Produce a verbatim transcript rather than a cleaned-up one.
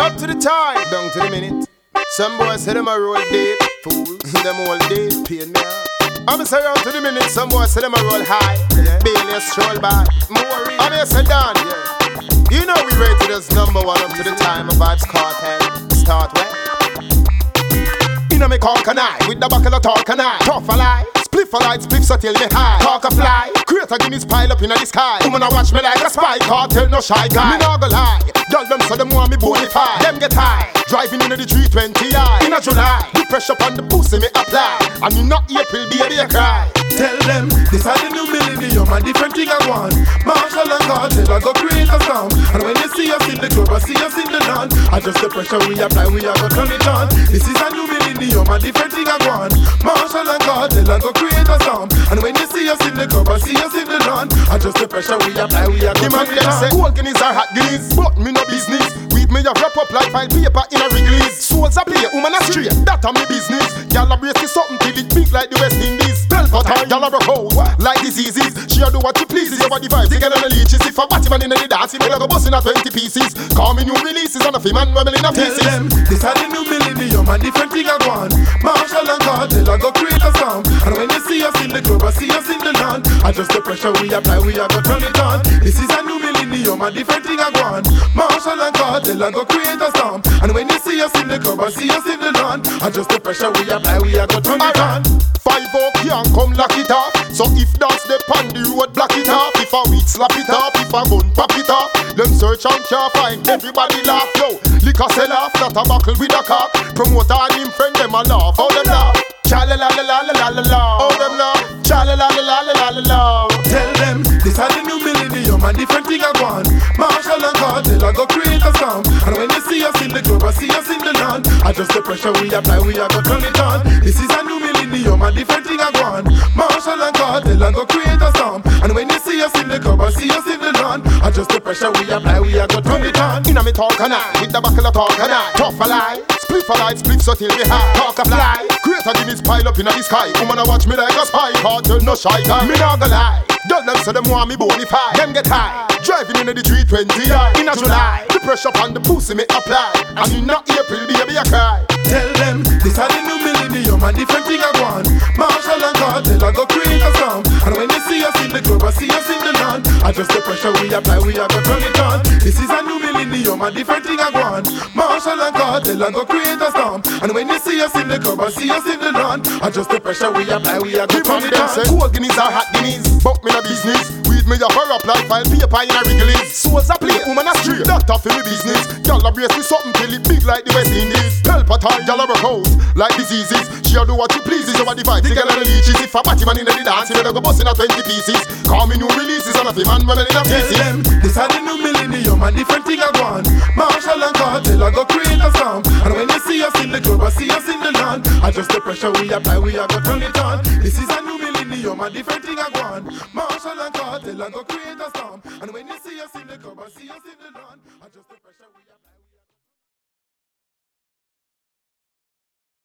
Up to the time, down to the minute. Some boys say them a roll deep, fools. Them all deep, pain me out. I'm say round to the minute. Some boys say them a roll high, yeah. Bailey stroll by. More I'm here say down, yeah. You know we rated as number one up to the time of Vybz Kartel. Start where? You know me call can I with the buckle of talk can I tough a lie. Spliff a light, spliff so till me high. Talk a fly, create a Guinness pile up in the sky. Woman a watch me like a spy, Kartel no shy guy. Me no go lie, girl them so them want me bonify. Them get high, driving into the three twenty I. In a July, the pressure on the pussy me apply. And you not April, baby I cry. Tell them, this is the new millennium, a different thing I want. Marshall and Kartel, I go create a sound. And when you see us in the club, I see us in the land. Adjust the pressure we apply, we are gonna turn it on. This is a new millennium, a different thing I want. Marshall and Kartel, I go create a sound. And when you see us in the club, I see us in the land. Adjust the pressure we apply, we are gonna turn it on. Say cold guineas are hot guineas, but me no business. Weed me a wrap up like file paper in a Wrigley's. Souls a play, woman a straight, that a me business. Y'all a brace something till it big like the West Indies. Tell for time, y'all a broke out like diseases. She'll do what she pleases, over the vibes, they get on the leeches. If a batty man in the dance, he will go busting at twenty pieces. Call me new releases and a film man rebel in a pieces. Tell them, this is the new millennium, a different thing I want. Marshall and Kartel, I go create a sound. And when you see us in the club, I see us in the land. Adjust the pressure we apply, we are gonna turn it on. This is a new millennium, a different thing I want. Marshall and Kartel, I go create a sound. And when you see us in the club, I see us in the land. Adjust the pressure we apply, we are gonna turn it on. Five oh can't come lock it off. So if that's the pan the road block it off. If a weed slap it off, if a gun pop it off. Them search and can't find, everybody laugh. Yo, liquor sell off, not a buckle with a cock. Promoter and him friend them a laugh. How them laugh? Cha la la la la la la la. How them laugh? Cha la la la la la la la. Tell them, this is the new millennium, a different thing I want. Marshall and Kartel, I go create a sound. And when you see us in the club, I see us in the land. Adjust the pressure we apply, we are gonna turn it on. This is a new millennium, a different thing I want. Marshall and Kartel, I go create a sound. And when you see us in the club, I see us in the land. Adjust the pressure we apply, we are gonna turn it on. Inna me talk and I, with the buckle of talk and I. Tough a lie, spliff a light, spliff so till me high. Talk a fly, create a Guinness pile up in the sky. Woman a watch me like a spy, Kartel no shy guy. Me nah go lie, girl them so them want me bonify. Them get high, driving into the three twenty I. In a July, the pressure on the pussy me apply. And you not April, baby I cry. Tell them, this is the new millennium, a different thing I want. Marshall and Kartel, I go create a sound. And when you see us in the club, I see us in the land. Adjust the pressure we apply, we are gonna turn it on. This is a new millennium, a different thing I want. Marshall and Kartel, I go create a sound. And when you see us in the club, I see us in the land. Adjust the pressure we apply, we are gonna turn it on. Say cold guineas are hot guineas, but me no business. Weed me a hurry up like file paper in a Wrigley's. Souls a play, woman a straight, that a for me business. Y'all a brace me something till it big like the West Indies. Tell for time, y'all a broke out like diseases. She'll do what she pleases, over the vibes, they get on the leeches. If a batty man in the dance, he will go busting at twenty pieces. Call me new releases and a film man rebel in a pieces. Tell them, this is the new millennium, a different thing I want. Marshall and Kartel, I go create a sound. And when you see us in the club, I see us in the land. Adjust the pressure we apply, we are gonna turn it on. This is a new millennium, a different thing I want. Marshall and Kartel, I go create a sound. And when you see us in the club, I see us in the land. Adjust the